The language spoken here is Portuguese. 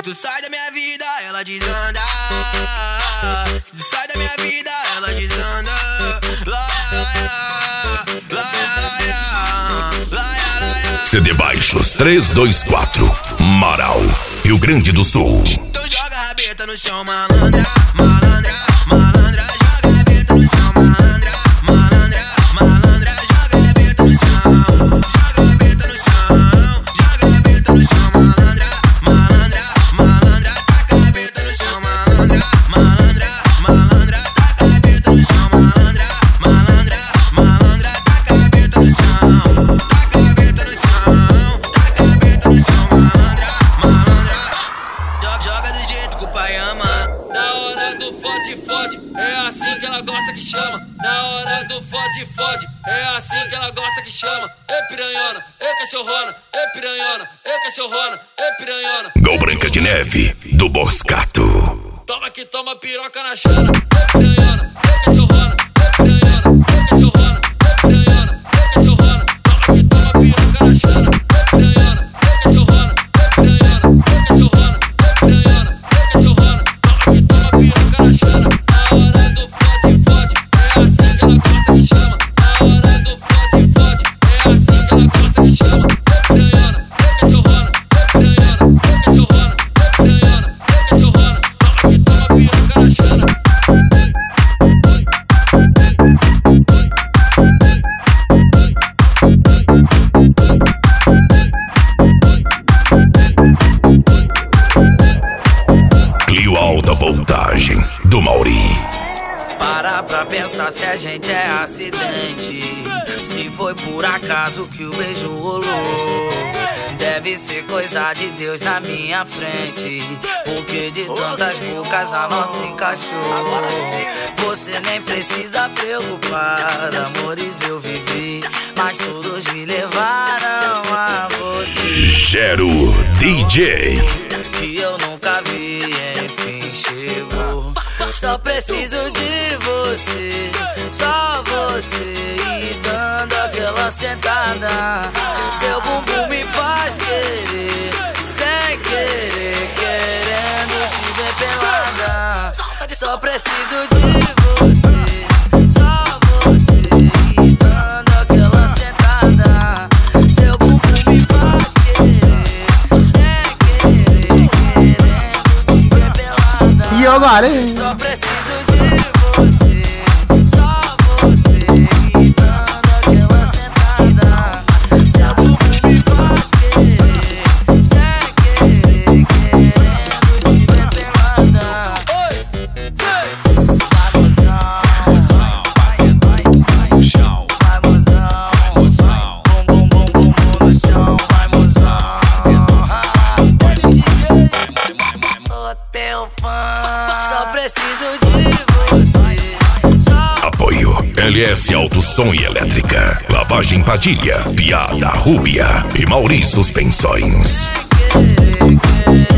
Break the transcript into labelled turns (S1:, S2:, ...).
S1: tu sai da minha vida, ela desanda. Se tu sai da minha vida, ela desanda.
S2: CD Baixos 324, Marau, Rio Grande do Sul.
S1: Então joga a rabeta no chão, malandra, malandra, malandra. Joga a rabeta no chão, malandra, malandra, malandra. Joga a rabeta no chão, joga a rabeta no chão, joga a rabeta no chão, malandra, malandra, malandra. Taca a rabeta no chão, malandra, malandra, malandra. Taca a rabeta no chão, malandra, malandra, malandra. Taca a rabeta no chão, taca a rabeta no chão, taca a rabeta no chão, malandra, malandra. Joga do jeito que o pai ama.
S3: Na hora do fode, é assim que ela gosta que chama. Na hora do fode, é assim que ela gosta que chama. É piranhona, é cachorrona, é piranhona, é cachorrona, é piranhona.
S2: Gol Branca de Neve, do Boscato.
S3: Toma que toma piroca na chana. É piranhona, é cachorrona, é piranhona, é cachorrona, é piranhona, é cachorrona. Toma que toma piroca na chana. É piranhona, é cachorrona, é piranhona, é cachorrona, é piranhona, é cachorrona. Toma que toma piroca na chana. Na hora do fode, é assim que ela gosta que chama. Na hora do fode, é assim que ela gosta que chama. É piranhona, é cachorrona, é piranhona, é cachorrona, é piranhona, é cachorrona. Toma que toma piroca na chana.
S2: Clio Alta Voltagem, do Mauri.
S4: Para pra pensar se a gente é acidente. Se foi por acaso que o beijo rolou. Deve ser coisa de Deus na minha frente. Porque de tantas bocas a nossa encaixou. Você nem precisa preocupar. Amores eu vivi, mas todos me levaram a você.
S2: Gero DJ.
S4: Que eu nunca vi, enfim chegou. Só preciso de você, só você. E dando aquela sentada, seu bumbum me faz querer, sem querer, querendo te ver pelada. Só preciso de você, só você. E dando aquela sentada, seu bumbum me faz querer, sem querer, querendo te ver pelada.
S5: E agora, hein?
S4: Só preciso de você, só você. E dando aquela sentada, seu bumbum me faz querer, sem querer, querendo te ver pelada. Vai mozão, vai mozão, bum bum bum bum bum no chão, vai mozão. Teu fã, só preciso de você.
S2: Apoio LS Auto Som e Elétrica, Lavagem Padilha, Piada Rúbia e Mauri Suspensões.
S4: Querer,